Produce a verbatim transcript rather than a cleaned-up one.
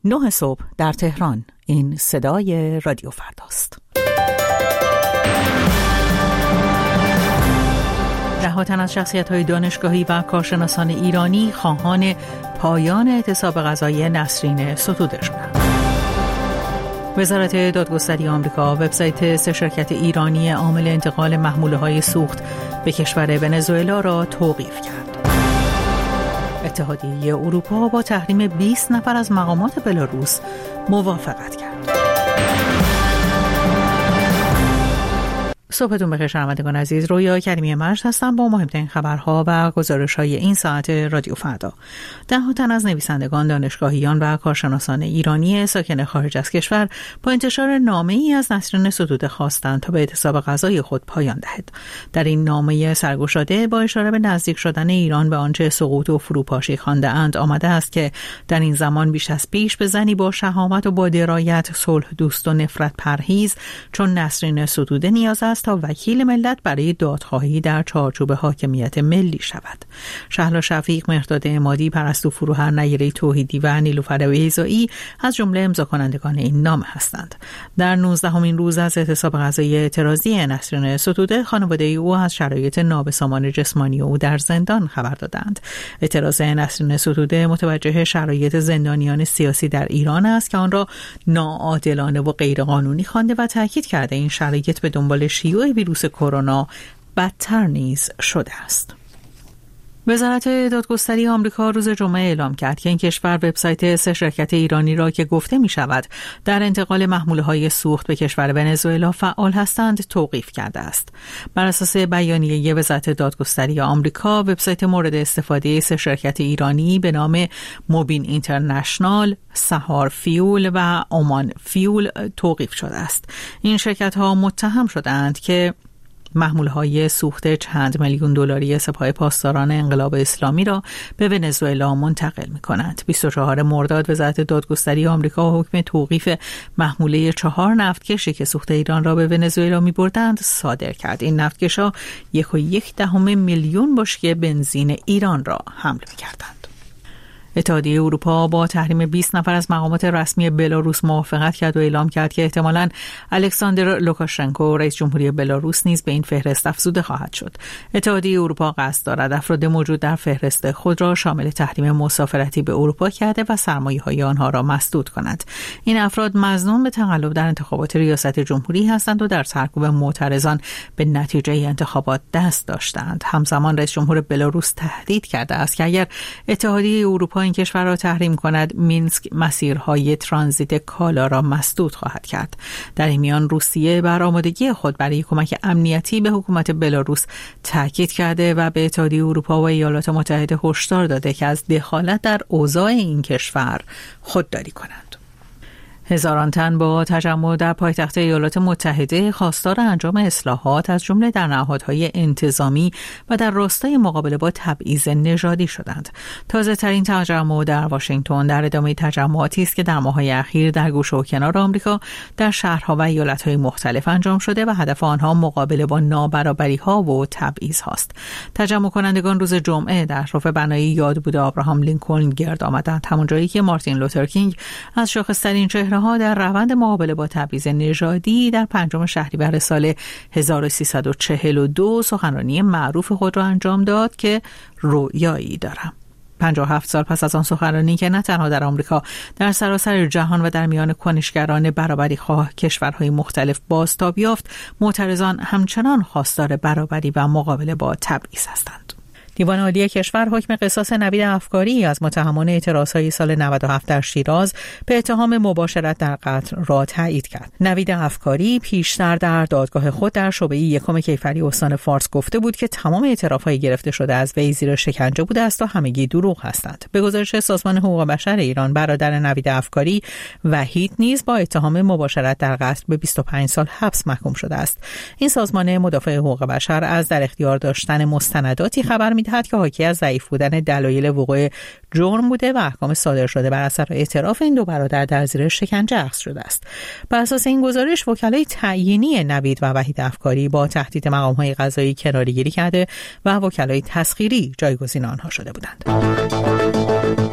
نه صبح در تهران. این صدای رادیو فرداست. ده تن از شخصیت‌های دانشگاهی و کارشناسان ایرانی خواهان پایان اعتصاب غذایی نسرین ستوده شدند. وزارت دادگستری آمریکا وبسایت سه شرکت ایرانی عامل انتقال محموله‌های سوخت به کشور ونزوئلا را توقیف کرد. اتحادیه اروپا با تحریم بیست نفر از مقامات بلاروس موافقت کرد. صبحتون بخیر شنوندگان عزیز، رویا کریمی مجد هستم با مهمترین خبرها و گزارش‌های این ساعت رادیو فردا. ده تن از نویسندگان، دانشگاهیان و کارشناسان ایرانی ساکن خارج از کشور با انتشار نامه‌ای از نسرین ستوده خواستند تا به اعتصاب غذایی خود پایان دهد. در این نامه سرگشاده با اشاره به نزدیک شدن ایران به آنچه سقوط و فروپاشی خوانده‌اند آمده است که در این زمان بیش از پیش به زنی با شهامت و با درایت، صلح دوست و نفرت پرهیز چون نسرین ستوده نیاز است تا وکیل ملت برای دادخواهی در چارچوب حاکمیت ملی شود. شهلا شفیق، مهرداد عمادی، پرستو فروهر، نیره توحیدی و نیلوفر بیضایی از جمله امضا کنندگان این نامه هستند. در نوزدهمین روز از اعتصاب غذایی اعتراضی نسرین ستوده، خانواده او از شرایط نابسامان جسمانی او در زندان خبر دادند. اعتراض نسرین ستوده متوجه شرایط زندانیان سیاسی در ایران است که آن را ناعادلانه و غیرقانونی خوانده و تاکید کرده این شرایط به دنبال شیوع ویروس کرونا بدتر نیز شده است. وزارت دادگستری آمریکا روز جمعه اعلام کرد که این کشور وبسایت سه شرکت ایرانی را که گفته می شود در انتقال محموله‌های سوخت به کشور ونزوئلا فعال هستند توقیف کرده است. بر اساس بیانیه وزارت دادگستری آمریکا، وبسایت مورد استفاده سه شرکت ایرانی به نام موبین اینترنشنال، سهار فیول و اومان فیول توقیف شده است. این شرکت‌ها متهم شدند که محمولهای سوخت چند میلیون دلاری سپاه پاسداران انقلاب اسلامی را به ونزوئلا منتقل می‌کنند. بیست و چهارم مرداد وزارت دادگستری آمریکا حکم توقیف محموله چهار نفتکشی که سوخت ایران را به ونزوئلا می‌بردند صادر کرد. این نفتکش‌ها یک و یک دهم میلیون بشکه بنزین ایران را حمل می‌کردند. اتحادیه اروپا با تحریم بیست نفر از مقامات رسمی بلاروس موافقت کرد و اعلام کرد که احتمالاً الکساندر لوکاشنکو رئیس جمهوری بلاروس نیز به این فهرست افزوده خواهد شد. اتحادیه اروپا قصد دارد افراد موجود در فهرست خود را شامل تحریم مسافرتی به اروپا کرده و سرمایه‌های آنها را مسدود کند. این افراد مظنون به تقلب در انتخابات ریاست جمهوری هستند و در سرکوب معترضان به نتیجه انتخابات دست داشتند. همزمان رئیس جمهور بلاروس تهدید کرده است که اگر اتحادیه اروپا این کشور را تحریم کند، مینسک مسیرهای ترانزیت کالا را مسدود خواهد کرد. در این میان روسیه بر آمادگی خود برای کمک امنیتی به حکومت بلاروس تاکید کرده و به اتحادیه اروپا و ایالات متحده هشدار داده که از دخالت در اوضاع این کشور خودداری کنند. هزاران تن با تجمع در پایتخت ایالات متحده خواستار انجام اصلاحات از جمله در نهادهای انتظامی و در راستای مقابله با تبعیض نژادی شدند. تازه ترین تجمع در واشنگتن در ادامه تجمعاتی است که در ماه‌های اخیر در گوشه و کنار آمریکا در شهرها و ایالت‌های مختلف انجام شده و هدف آنها مقابله با نابرابری‌ها و تبعیض‌هاست. تجمع کنندگان روز جمعه در اطراف بنای یادبود آبراهام لینکلن گرد آمدند، همون جایی که مارتین لوتر کینگ از شاخص‌ترین چهره ها در روند مقابله با تبعیض نژادی در پنجم شهریور سال هزار و سیصد و چهل و دو سخنرانی معروف خود را انجام داد که رویایی دارم. پنجاه و هفت سال پس از آن سخنرانی که نه تنها در آمریکا، در سراسر جهان و در میان کنشگران برابری خواه کشورهای مختلف بازتاب یافت، معترضان همچنان خواستار برابری و مقابله با تبعیض هستند. دیوان عالی کشور حکم قصاص نوید افکاری از متهمان اعتراضهای سال نود و هفت در شیراز به اتهام مباشرت در قتل را تایید کرد. نوید افکاری پیشتر در دادگاه خود در شعبه یکم کیفری استان فارس گفته بود که تمام اعترافهای گرفته شده از وی زیر شکنجه بوده است و همگی دروغ هستند. به گزارش سازمان حقوق بشر ایران، برادر نوید افکاری وحید نیز با اتهام مباشرت در قتل به بیست و پنج سال حبس محکوم شده است. این سازمان مدافع حقوق بشر از در اختیار داشتن مستنداتی خبر می‌دهد که حاکی از ضعیف بودن دلایل وقوع جرم بوده و احکام صادر شده بر اثر اعتراف این دو برادر در زیر شکنجه اخذ شده است. بر اساس این گزارش، وکلای تعیینی نوید و وحید افکاری با تهدید مقام‌های قضایی کناره‌گیری کرده و وکلای تسخیری جایگزین آنها شده بودند.